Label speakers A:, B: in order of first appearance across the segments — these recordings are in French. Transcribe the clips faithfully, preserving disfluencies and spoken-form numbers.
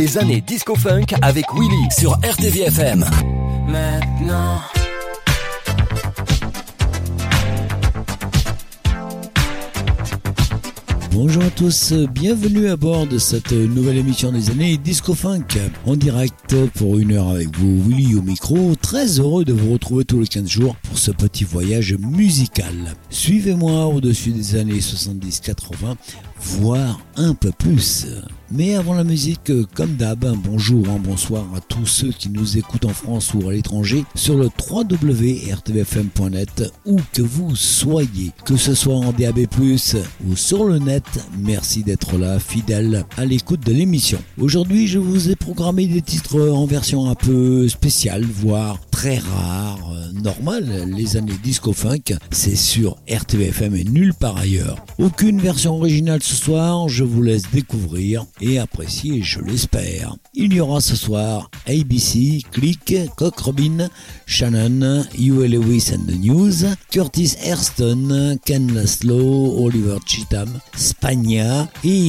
A: Les années disco-funk avec Willy sur R T V F M.
B: Maintenant.
C: Bonjour à tous, bienvenue à bord de cette nouvelle émission des années Disco Funk en direct pour une heure avec vous, Willy au micro. Très heureux de vous retrouver tous les quinze jours pour ce petit voyage musical. Suivez-moi au-dessus des années soixante-dix quatre-vingts, voire un peu plus. Mais avant la musique, comme d'hab, un bonjour, un bonsoir à tous ceux qui nous écoutent en France ou à l'étranger sur le w w w point r t v f m point net, où que vous soyez, que ce soit en D A B plus, ou sur le net. Merci d'être là, fidèle à l'écoute de l'émission. Aujourd'hui, je vous ai programmé des titres en version un peu spéciale, voire très rare, normal. Les années disco funk, c'est sur R T V F M et nulle part ailleurs. Aucune version originale ce soir, je vous laisse découvrir et apprécier, je l'espère. Il y aura ce soir A B C, Click, Cock Robin, Shannon, Huey Lewis and the News, Curtis Hairston, Ken Laszlo, Oliver Cheatham, Spagna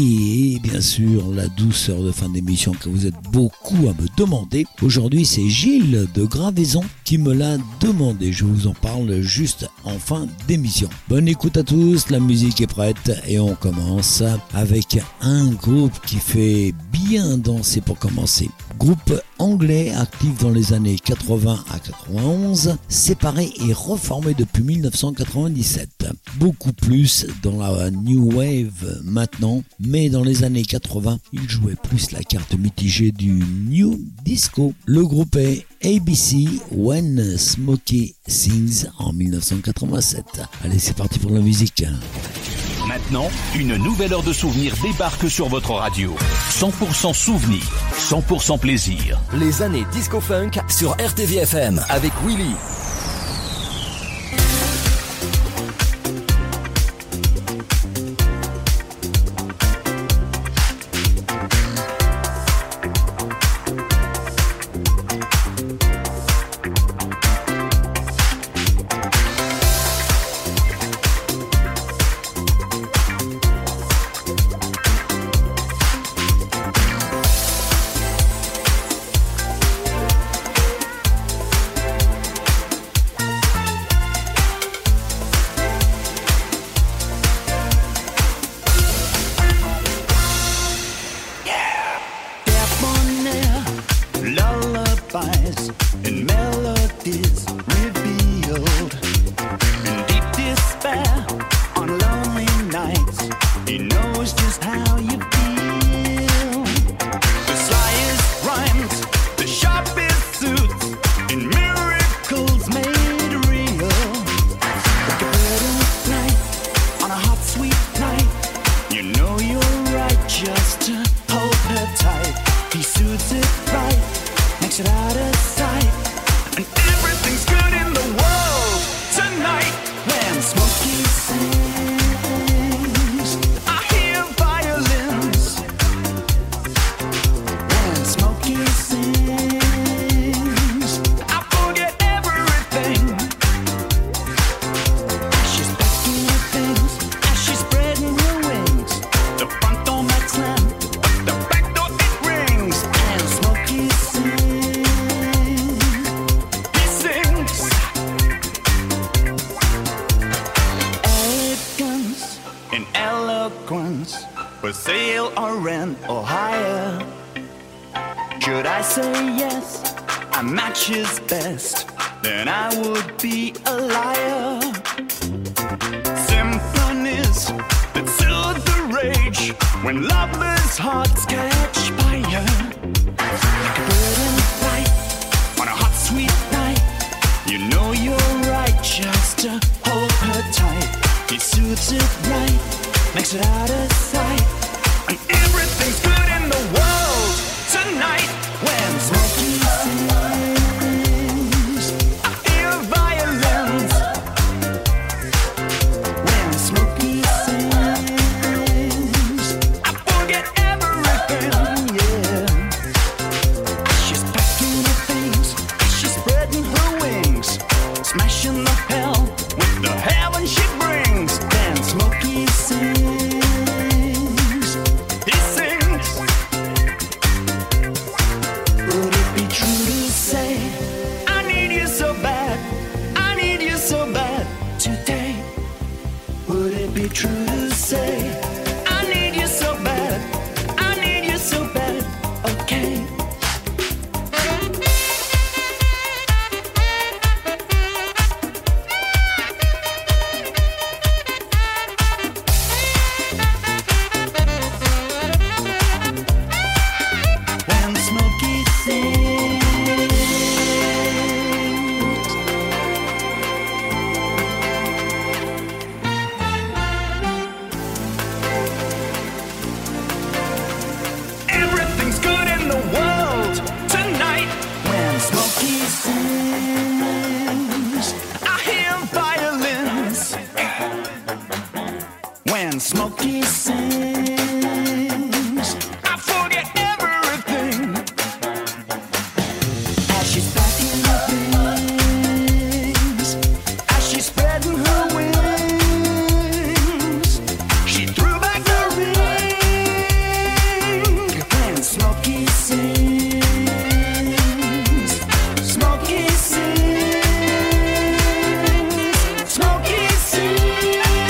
C: et bien sûr la douceur de fin d'émission que vous êtes beaucoup à me demander. Aujourd'hui, c'est Gilles de Gravaison qui me l'a demandé. Je vous en parle juste en fin d'émission. Bonne écoute à tous, la musique est prête et on commence avec un groupe qui fait bien danser pour commencer. Groupe anglais actif dans les années quatre-vingts à quatre-vingt-onze, séparé et reformé depuis mille neuf cent quatre-vingt-dix-sept. Beaucoup plus dans la New Wave maintenant, mais dans les années quatre-vingts, il jouait plus la carte mitigée du New Disco. Le groupe est A B C When Smokey Sings en mille neuf cent quatre-vingt-sept. Allez, c'est parti pour la musique.
D: Maintenant, une nouvelle heure de souvenirs débarque sur votre radio. cent pour cent souvenirs, cent pour cent plaisir.
A: Les années disco-funk sur R T V F M avec Willy.
B: Smashing the hell with the heaven she brings. Then Smokey sings. true to say I need you so bad, I need you so bad, okay. When Smokey sings, everything's good in the world tonight. When Smokey sings, I hear violins. When Smokey sings, I forget everything. As she's packing her things, as she's spreading her wings, she threw back the ring. When Smokey sings, Smokey sings, Smokey sings.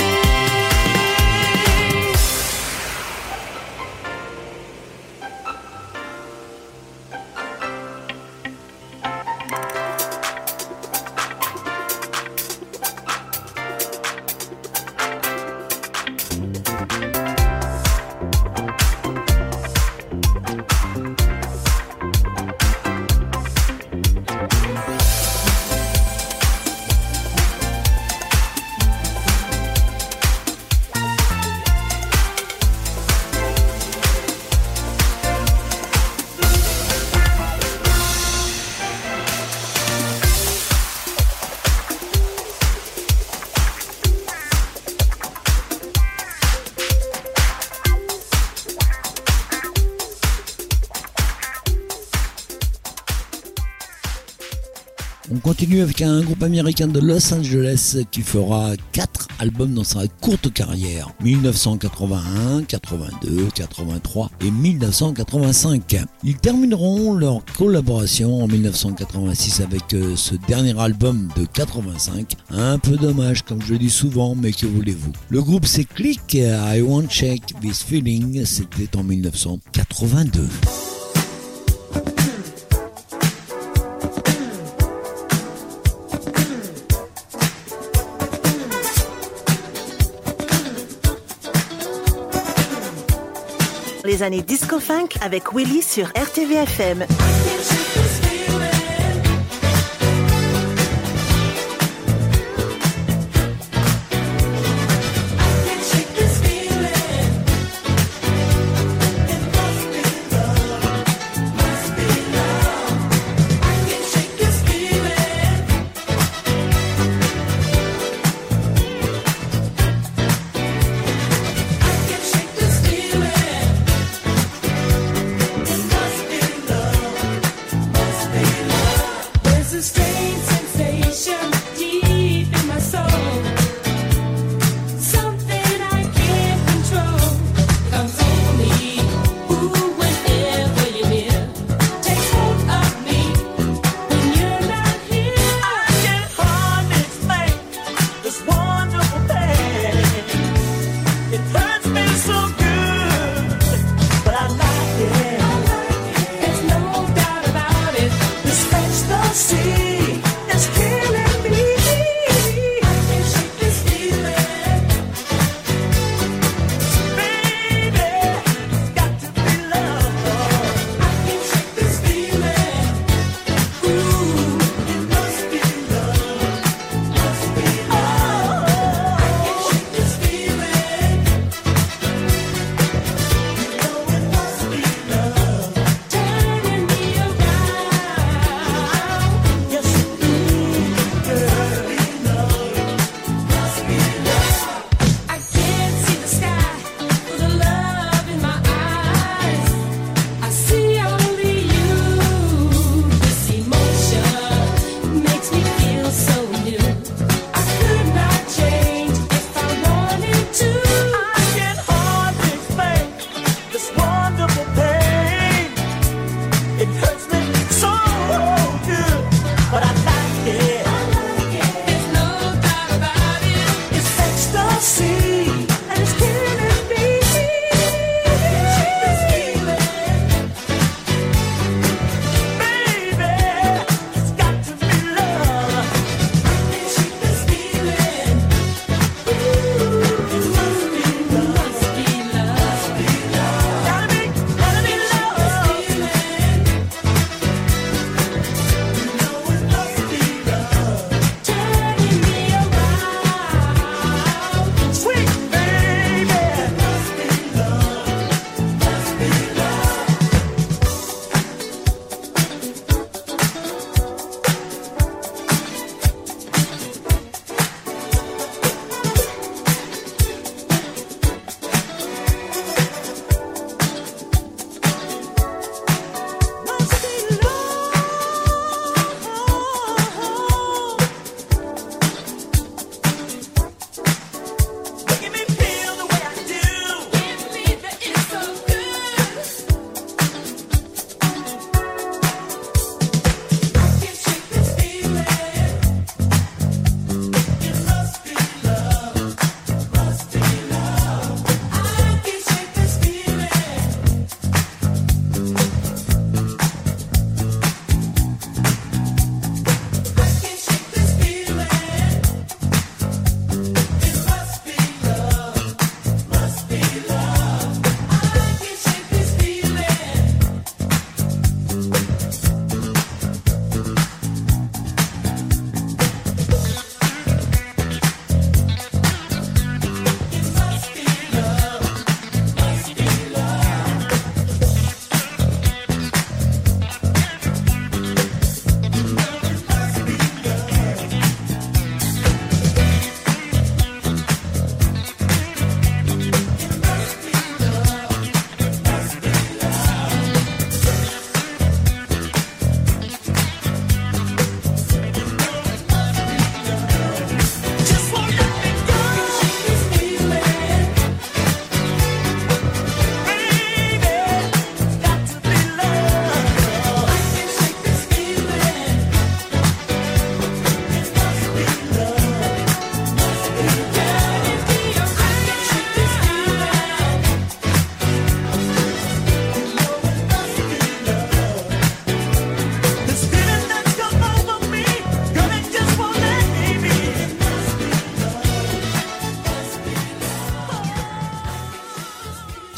C: On continue avec un groupe américain de Los Angeles qui fera quatre albums dans sa courte carrière. dix-neuf cent quatre-vingt-un, quatre-vingt-deux, quatre-vingt-trois et dix-neuf cent quatre-vingt-cinq. Ils termineront leur collaboration en dix-neuf cent quatre-vingt-six avec euh, ce dernier album de quatre-vingt-cinq. Un peu dommage comme je le dis souvent, mais que voulez-vous. Le groupe c'est Click, I Won't Shake This Feeling, c'était en dix-neuf cent quatre-vingt-deux.
E: Les années disco-funk avec Willy sur R T V F M.
B: Love.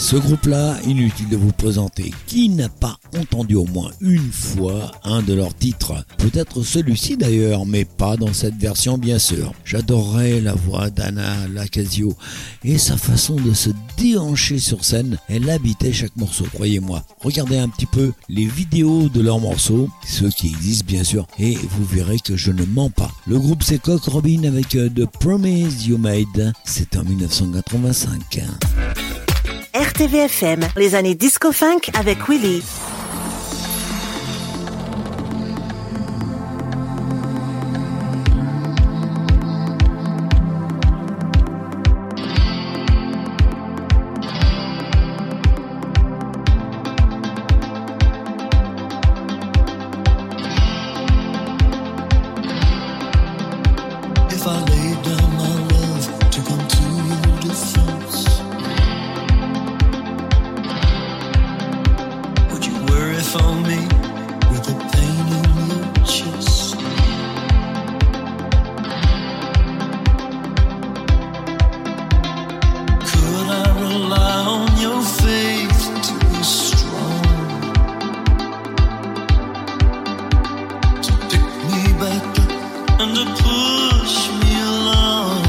C: Ce groupe-là, inutile de vous présenter. Qui n'a pas entendu au moins une fois un de leurs titres? Peut-être celui-ci d'ailleurs, mais pas dans cette version bien sûr. J'adorerais la voix d'Anna Lacasio et sa façon de se déhancher sur scène. Elle habitait chaque morceau, croyez-moi. Regardez un petit peu les vidéos de leurs morceaux, ceux qui existent bien sûr, et vous verrez que je ne mens pas. Le groupe c'est Cock Robin avec The Promise You Made. C'est en dix-neuf cent quatre-vingt-cinq.
E: R T V F M, les années disco-funk avec Willy.
F: If I lay down my love to come to your defense, would you worry for me with the pain in your chest? Could I rely on your faith to be strong, to pick me back up and to push me along?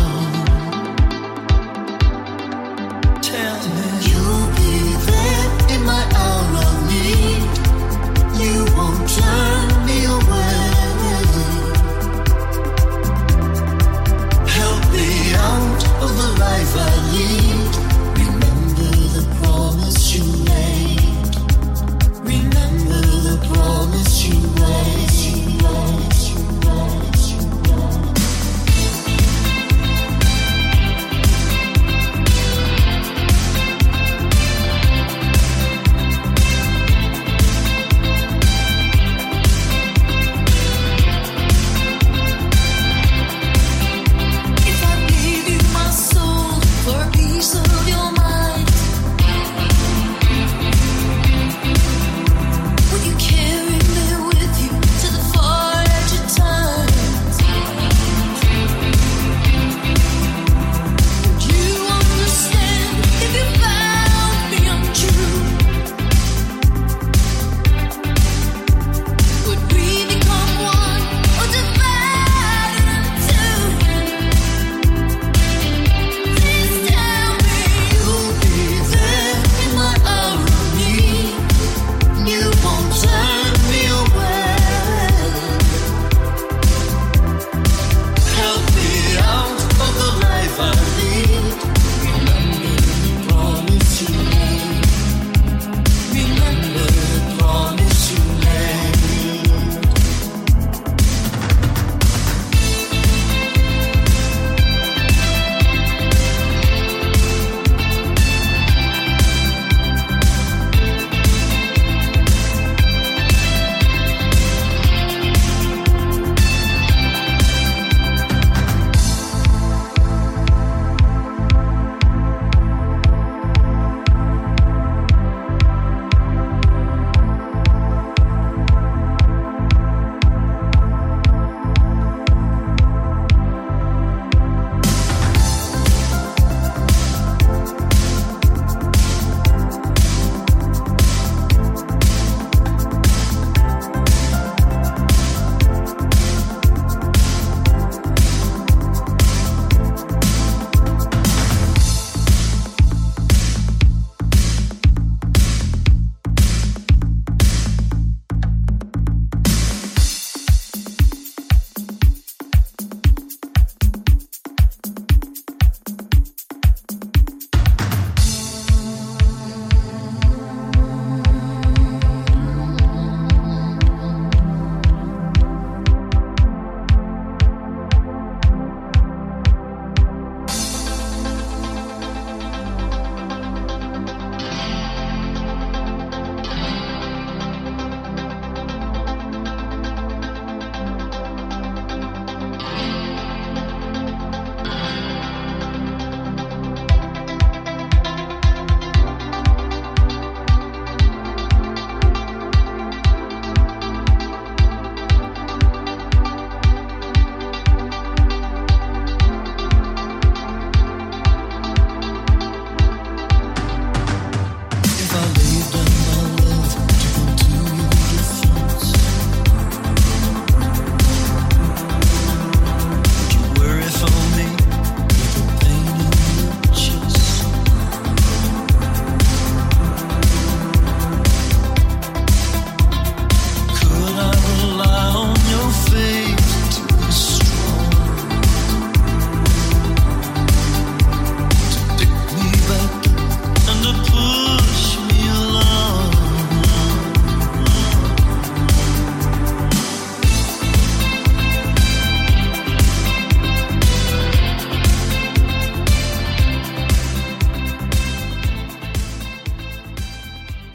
F: Tell me you'll be there in my hour of need. You won't turn me away. Help me out of the life I lead. Remember the promise you made. Remember the promise you made.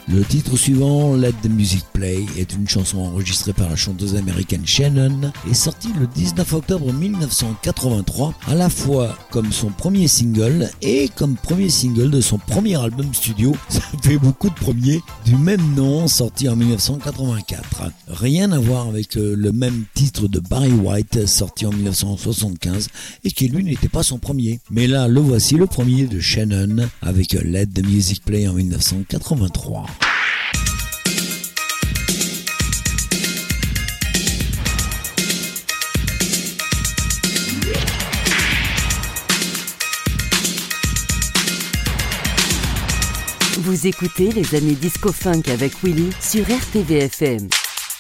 C: Le titre suivant, Let the Music Play, est une chanson enregistrée par la chanteuse américaine Shannon et sortie le dix-neuf octobre mille neuf cent quatre-vingt-trois, à la fois comme son premier single et comme premier single de son premier album studio. Ça fait beaucoup de premiers du même nom, sorti en mille neuf cent quatre-vingt-quatre. Rien à voir avec le même titre de Barry White, sorti en mille neuf cent soixante-quinze et qui lui n'était pas son premier. Mais là, le voici, le premier de Shannon avec Let the Music Play en mille neuf cent quatre-vingt-trois.
G: Vous écoutez les années Disco Funk avec Willy sur R T V F M.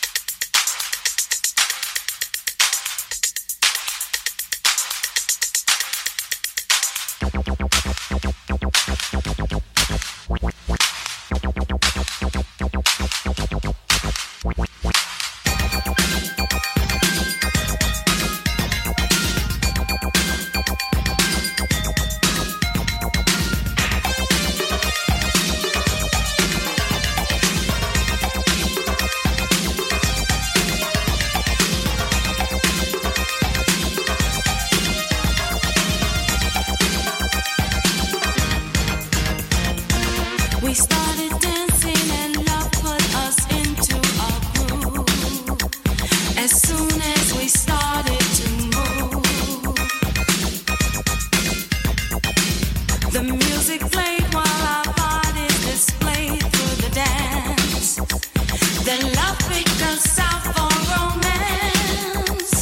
H: We started dancing and love put us into a groove. As soon as we started to move, the music played while our bodies displayed through the dance. Then love picked us out for romance.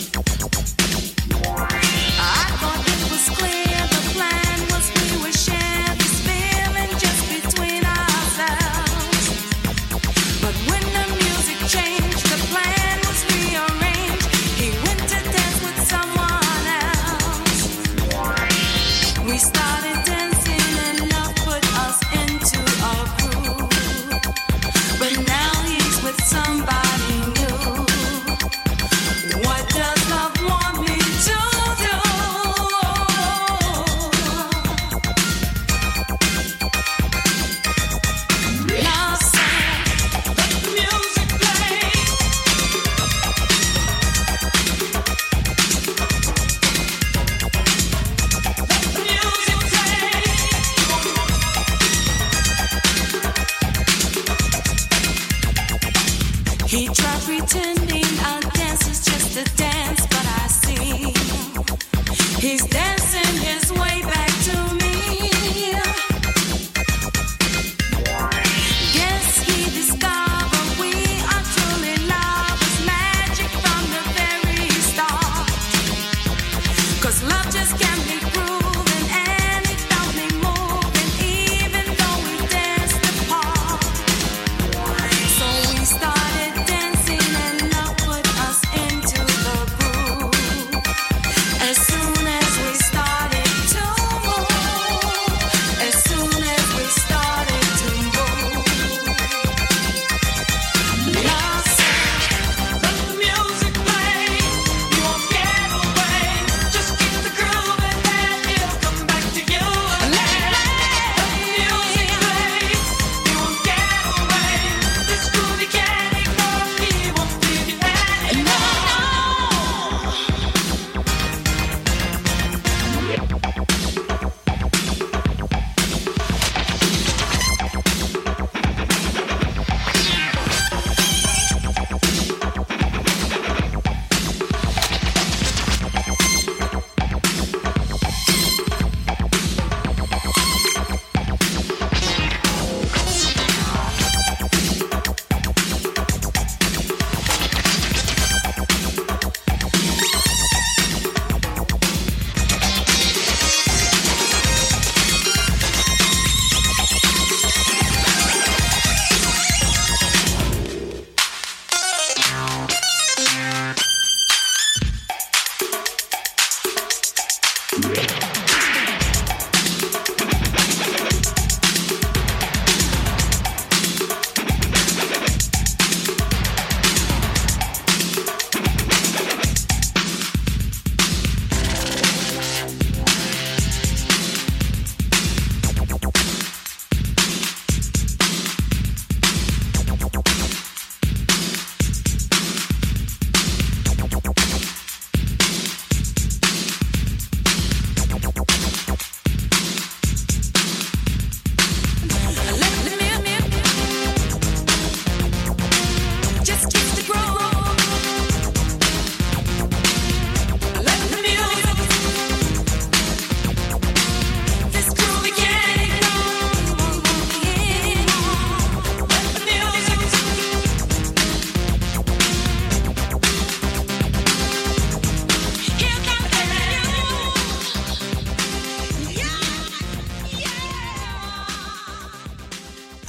H: I thought it was clear the plan was we would share this feeling just between ourselves. But when the music changed, the plan was rearranged. He went to dance with someone else. We started dancing and love put us into a groove. But now he's with somebody new. What does love want me to do? Love said, let the music play. Let the music play. He tried pretending our dance is just a dance, but I see he's dancing his way back to me. Yes, he discovered we are truly lovers, magic from the very start. 'Cause love just can't be proven, and it felt me moving, even though we danced apart. So we started dancing and love put us into the groove. As soon as we started to move, as soon as we started to move, love said, let the music play. You won't get away, just keep the groove and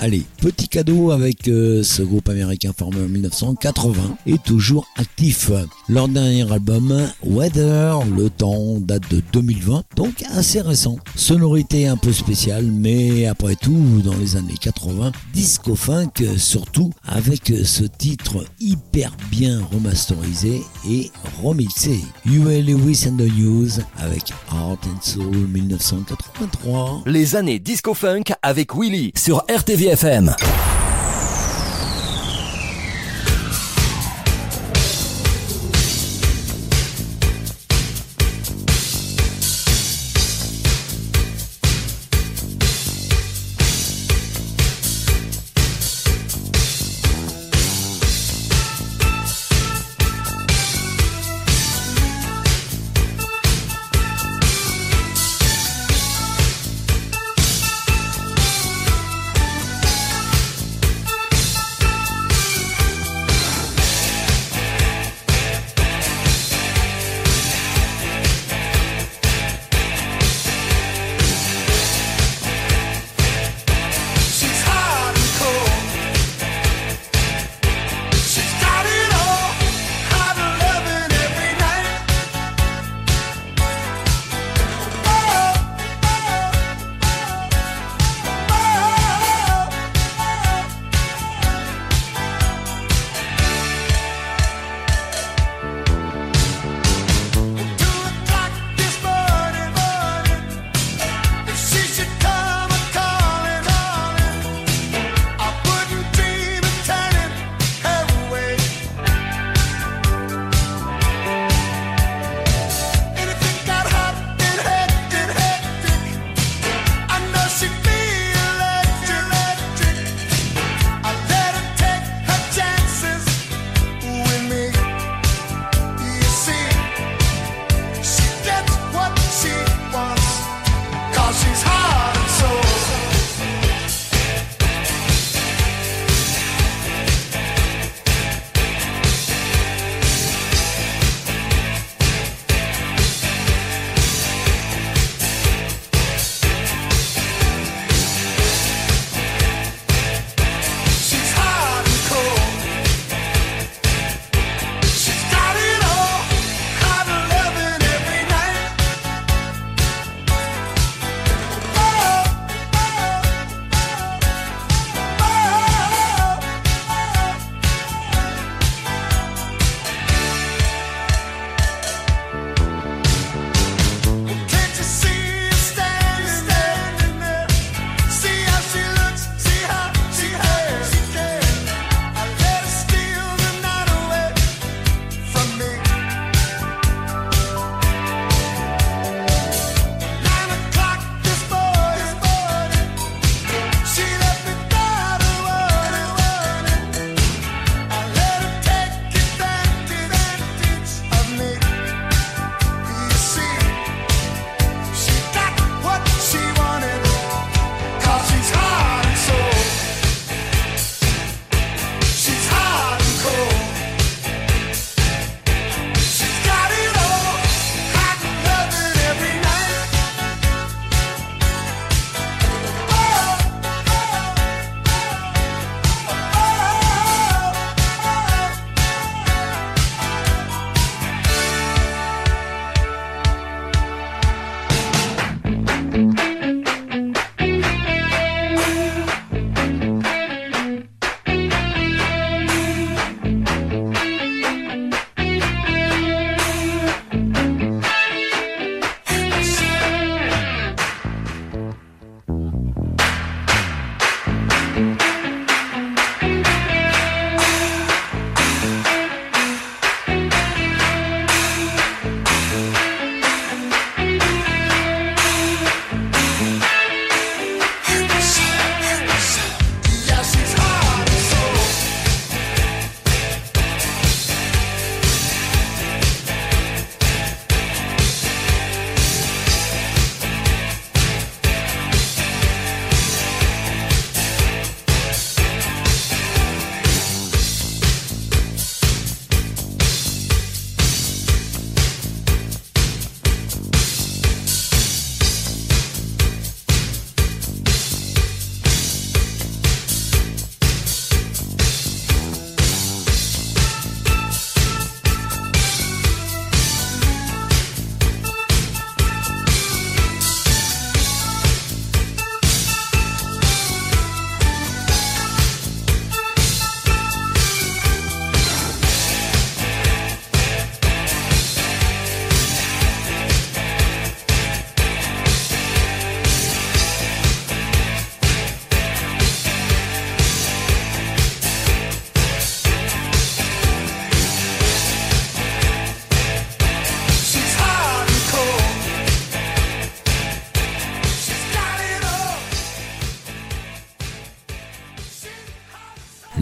C: Allez, petit cadeau avec euh, ce groupe américain formé en dix-neuf cent quatre-vingts et toujours actif. Leur dernier album, Weather, le temps, date de deux mille vingt, donc assez récent. Sonorité un peu spéciale, mais après tout, dans les années quatre-vingts, disco funk, surtout avec ce titre hyper bien remasterisé et remixé. Huey Lewis and the News avec Heart and Soul dix-neuf cent quatre-vingt-trois.
A: Les années disco funk avec Willy sur R T V F M.
H: Weather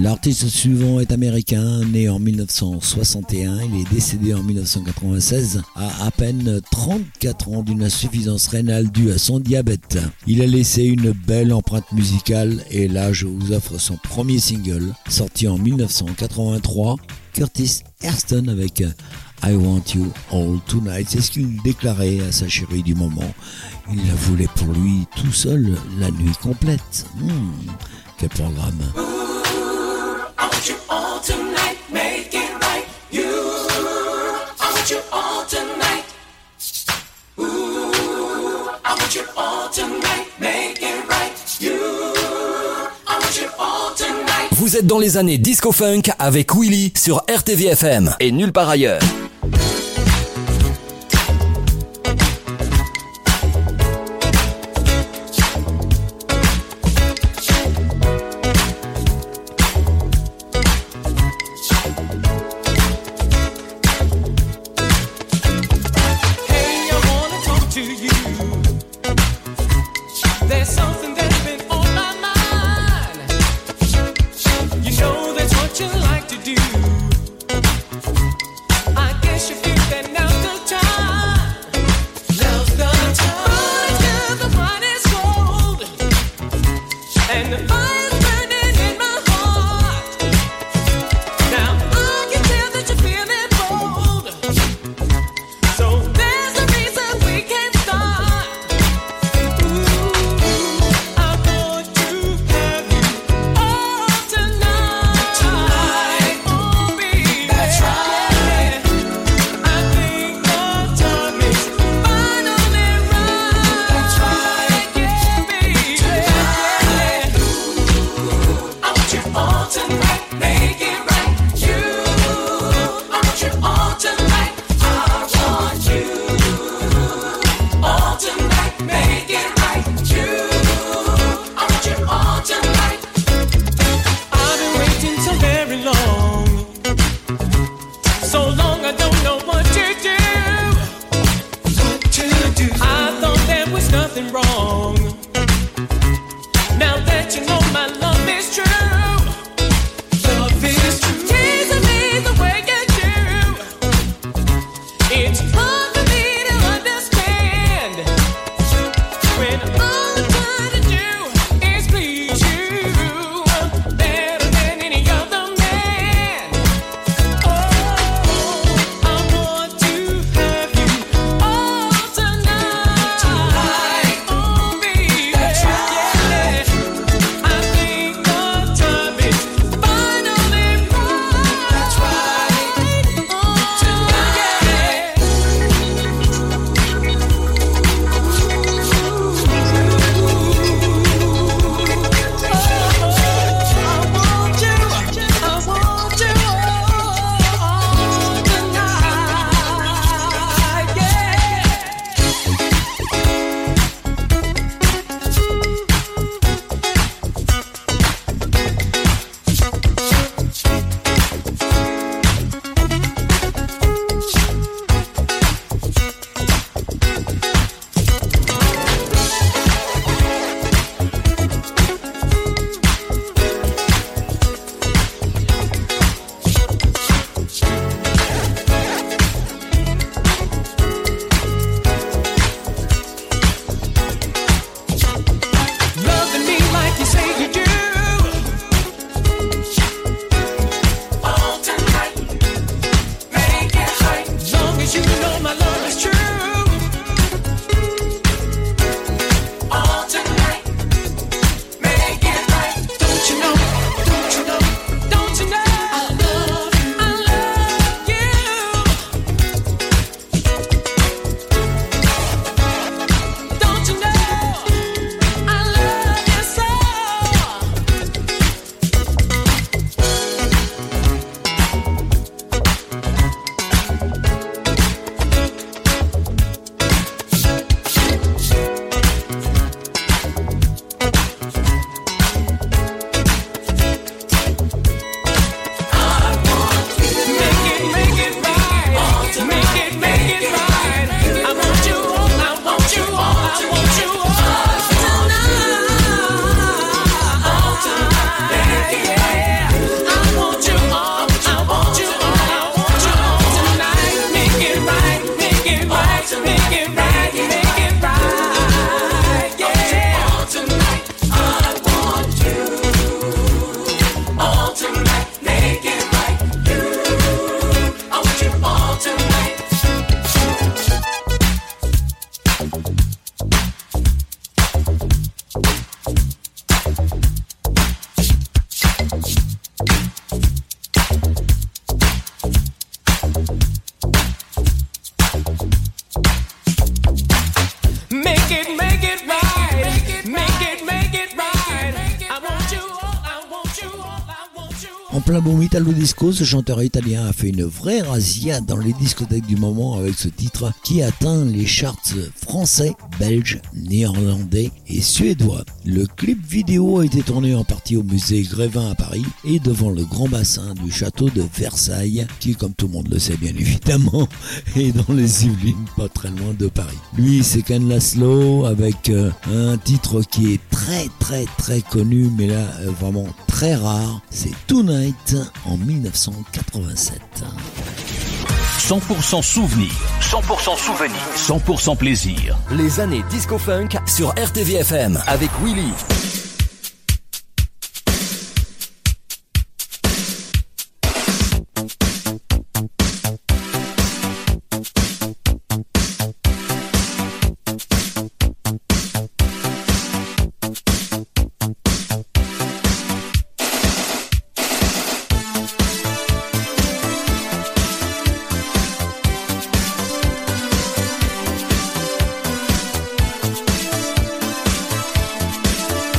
C: L'artiste suivant est américain, né en mille neuf cent soixante et un. Il est décédé en mille neuf cent quatre-vingt-seize à à peine trente-quatre ans d'une insuffisance rénale due à son diabète. Il a laissé une belle empreinte musicale et là je vous offre son premier single sorti en mille neuf cent quatre-vingt-trois, Curtis Hairston avec I Want You All Tonight. C'est ce qu'il déclarait à sa chérie du moment. Il la voulait pour lui tout seul la nuit complète. Mmh, quel programme.
B: I want you all tonight, make it right. You, I want you all tonight. Ooh, I want you all tonight, make it right. You, I want you all tonight.
A: Vous êtes dans les années disco funk avec Willy sur R T V F M et nulle part ailleurs.
B: You know that's what you like to do. I it, make it right. Make it, make it right. I want you all, I want you all, I want you all.
C: En plein boom Italo Disco, ce chanteur italien a fait une vraie razzia dans les discothèques du moment avec ce titre qui atteint les charts français, belges, néerlandais et suédois. Le clip vidéo a été tourné en partie au musée Grévin à Paris et devant le grand bassin du château de Versailles, qui, comme tout le monde le sait bien évidemment, est dans les Yvelines, pas très loin de Paris. Lui, c'est Ken Laszlo avec euh, un titre qui est très très très connu, mais là euh, vraiment très rare, c'est Tonight en dix-neuf cent quatre-vingt-sept.
D: cent pour cent souvenirs, cent pour cent souvenirs, cent pour cent plaisir.
A: Les années disco funk sur R T V F M avec Willy.
B: I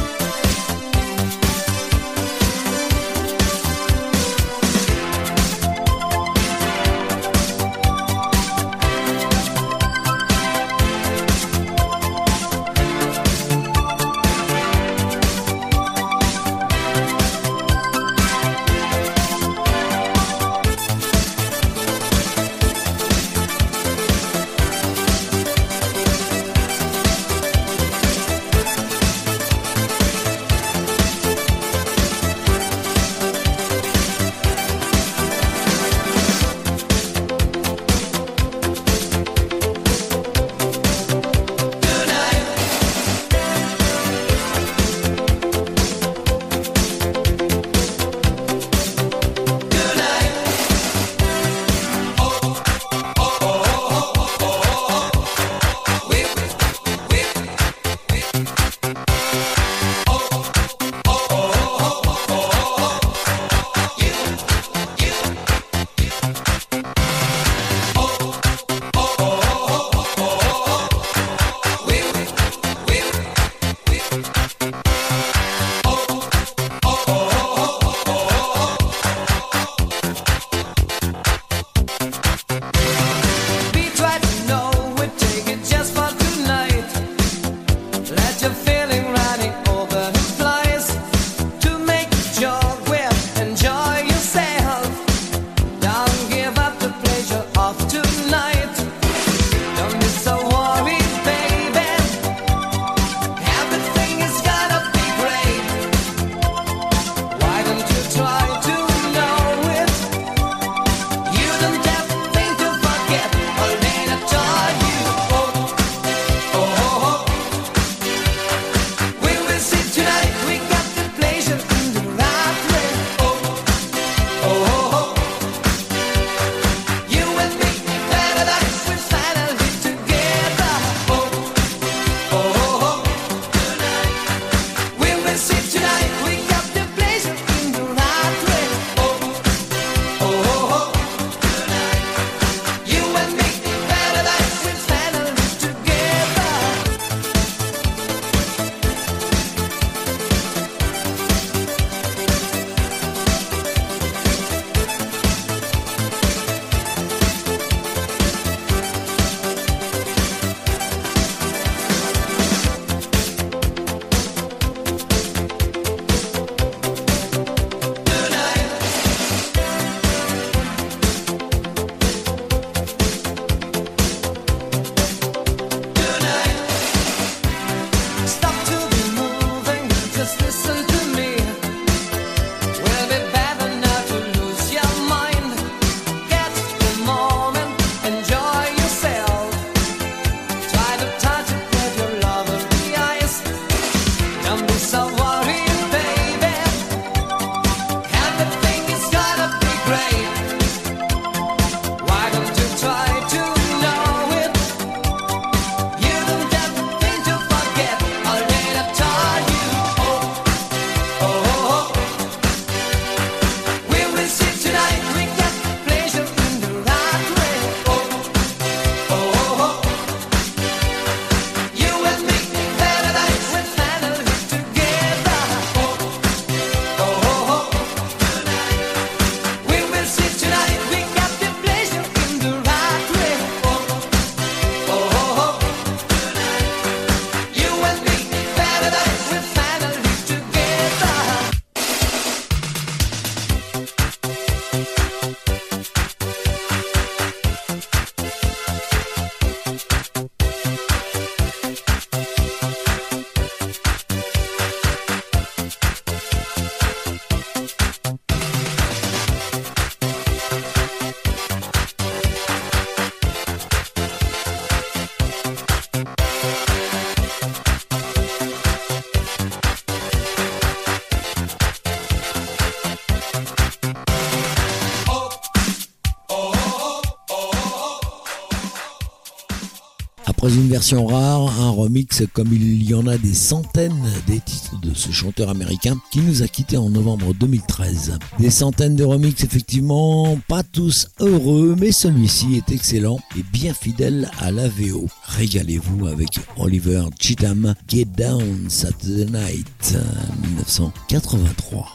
C: Après une version rare, un remix comme il y en a des centaines des titres de ce chanteur américain qui nous a quittés en novembre deux mille treize. Des centaines de remix effectivement, pas tous heureux, mais celui-ci est excellent et bien fidèle à la V O. Régalez-vous avec Oliver Cheatham, Get Down Saturday Night, dix-neuf cent quatre-vingt-trois.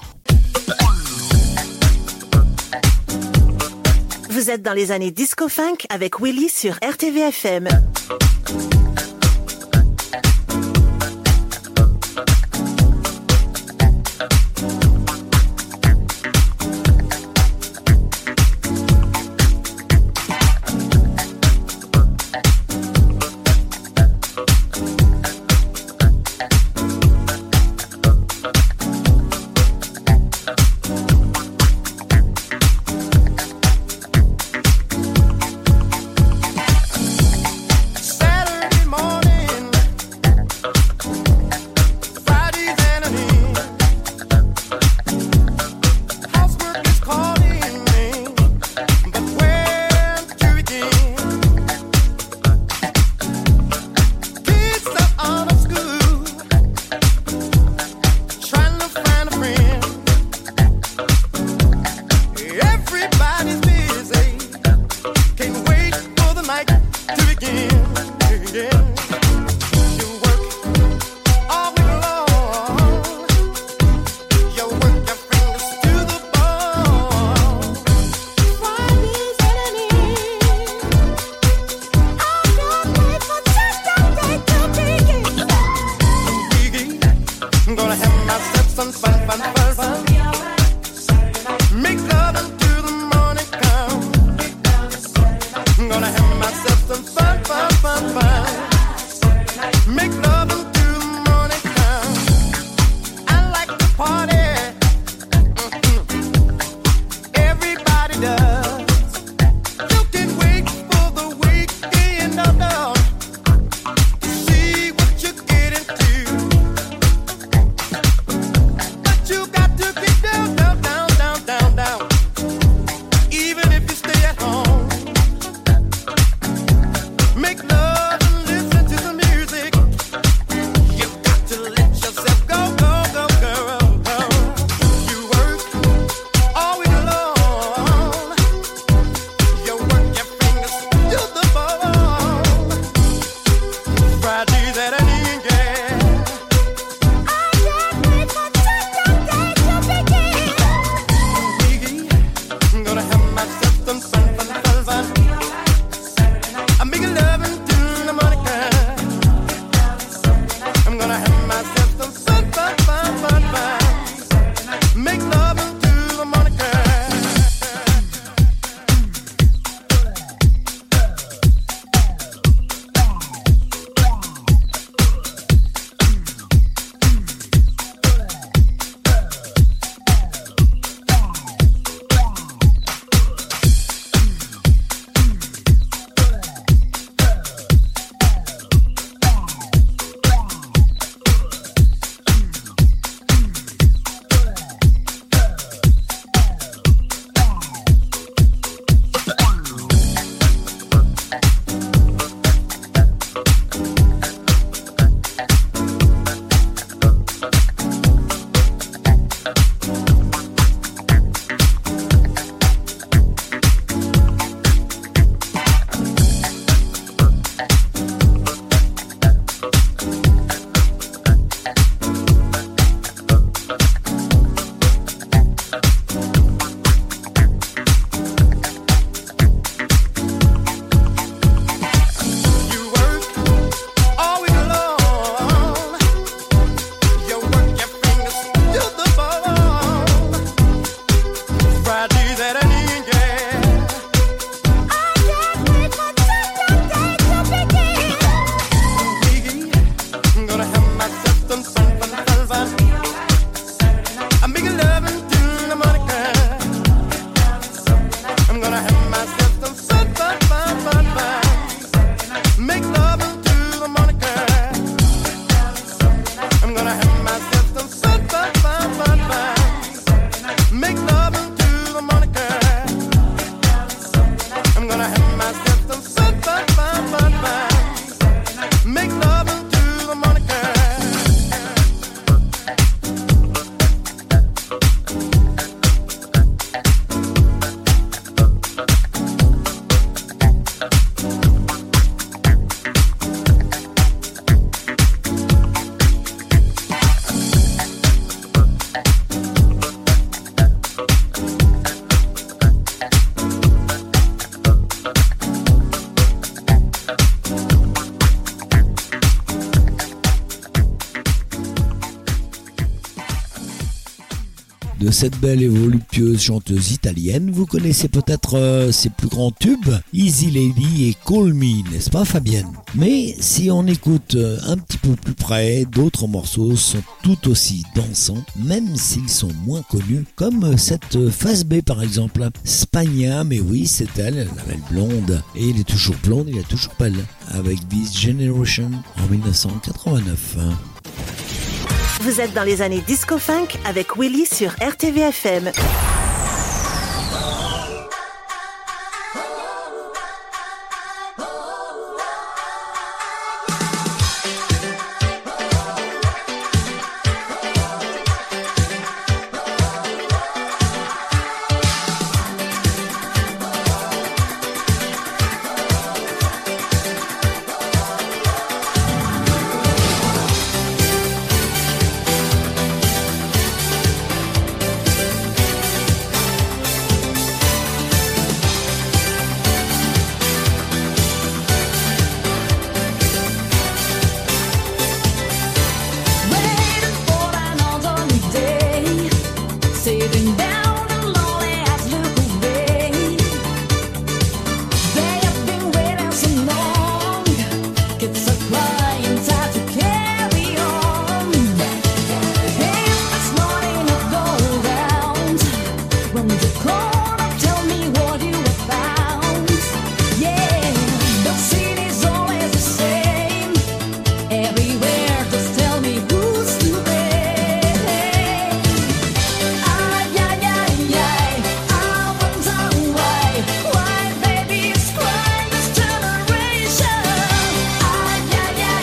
E: Vous êtes dans les années disco-funk avec Willy sur R T V F M.
I: Make love and listen to the music.
C: de cette belle et voluptueuse chanteuse italienne. Vous connaissez peut-être euh, ses plus grands tubes, Easy Lady et Call Me, n'est-ce pas Fabienne? Mais si on écoute euh, un petit peu plus près, d'autres morceaux sont tout aussi dansants, même s'ils sont moins connus, comme euh, cette euh, phase B par exemple. Spagna, mais oui, c'est elle, la belle blonde. Et il est toujours blonde, il est toujours belle, avec This Generation en dix-neuf cent quatre-vingt-neuf.
E: Vous êtes dans les années disco-funk avec Willy sur R T V F M.
H: Yeah, yeah.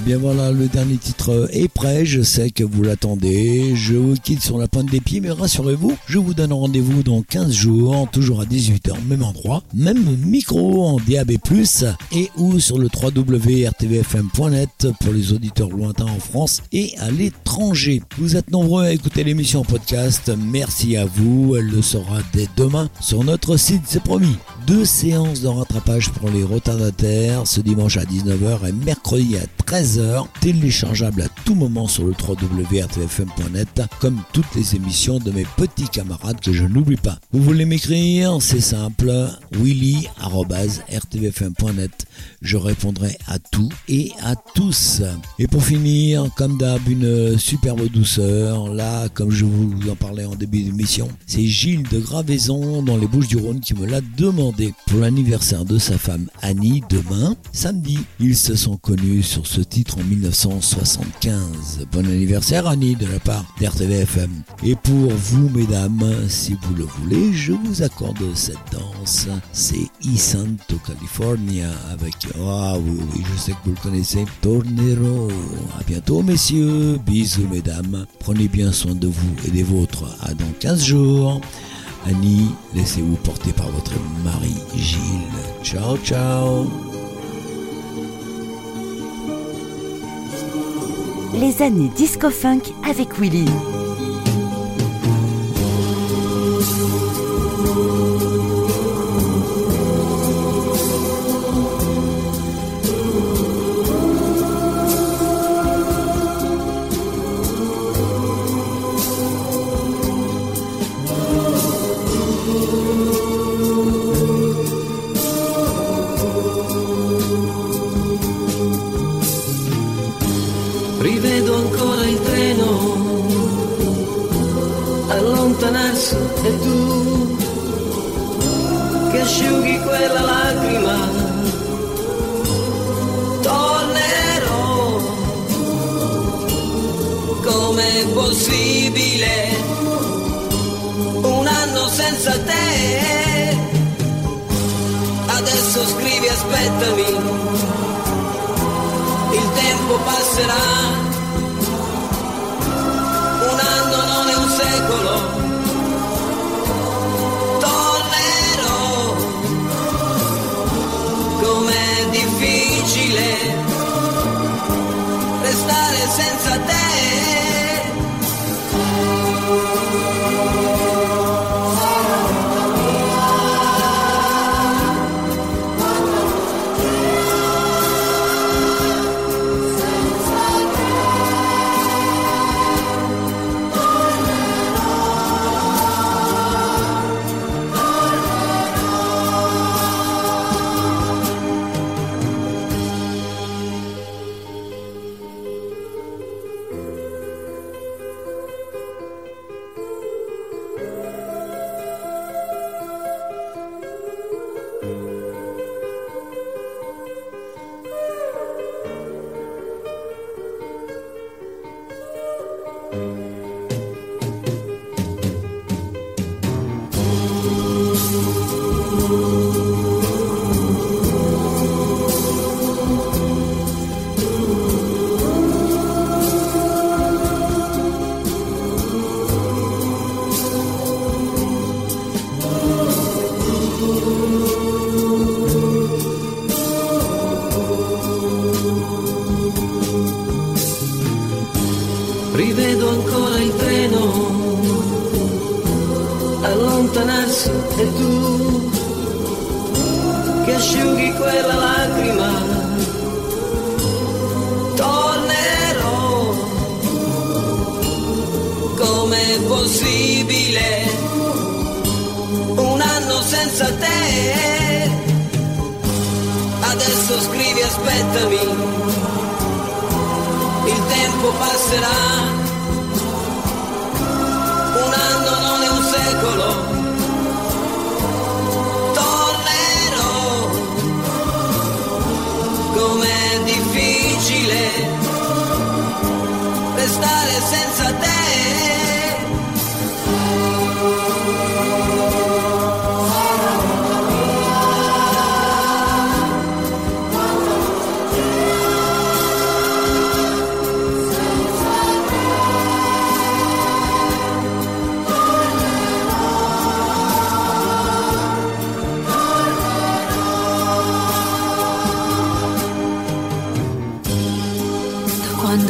C: Bien voilà, le dernier titre est prêt, je sais que vous l'attendez, je vous quitte sur la pointe des pieds, mais rassurez-vous, je vous donne rendez-vous dans quinze jours, toujours à dix-huit heures, même endroit, même micro en D A B plus, et ou sur le w w w point r t v f m point net pour les auditeurs lointains en France et à l'étranger. Vous êtes nombreux à écouter l'émission en podcast, merci à vous, elle le sera dès demain sur notre site, c'est promis. Deux séances de rattrapage pour les retardataires, ce dimanche à dix-neuf heures et mercredi à treize heures, téléchargeable à tout moment sur le w w w point r t v f m point net, comme toutes les émissions de mes petits camarades que je n'oublie pas. Vous voulez m'écrire? C'est simple, willy arobase r t v f m point net. Je répondrai à tout et à tous. Et pour finir, comme d'hab, une superbe douceur. Là, comme je vous en parlais en début d'émission, c'est Gilles de Gravaison dans les Bouches-du-Rhône qui me l'a demandé pour l'anniversaire de sa femme Annie demain, samedi. Ils se sont connus sur ce titre en mille neuf cent soixante-quinze. Bon anniversaire Annie de la part d'R T V F M. Et pour vous mesdames, si vous le voulez, je vous accorde cette danse. C'est I Santo California avec, ah oui, oui, je sais que vous le connaissez, Tornero. À bientôt messieurs, bisous mesdames, prenez bien soin de vous et des vôtres. À dans quinze jours. Annie, laissez-vous porter par votre mari Gilles. Ciao, ciao.
G: Les années disco-funk avec Willy.
F: Rivedo ancora il treno allontanarsi e tu che asciughi quella lacrima. Tornerò, com'è possibile un anno senza te? Adesso scrivi aspettami, il tempo passerà, un anno non è un secolo, tornerò, com'è difficile restare senza te. Rivedo ancora il treno allontanarsi e tu che asciughi quella lacrima. Tornerò, com'è possibile un anno senza te? Adesso scrivi aspettami, il tempo passerà, un anno non è un secolo, tornerò, com'è difficile restare senza te.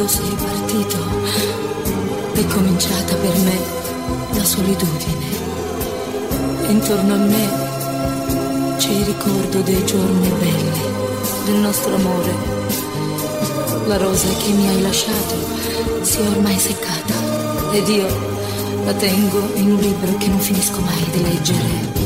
I: quando sei partito è cominciata per me la solitudine. Intorno a me c'è il ricordo dei giorni belli, del nostro amore. La rosa che mi hai lasciato si è ormai seccata ed io la tengo in un libro che non finisco mai di leggere.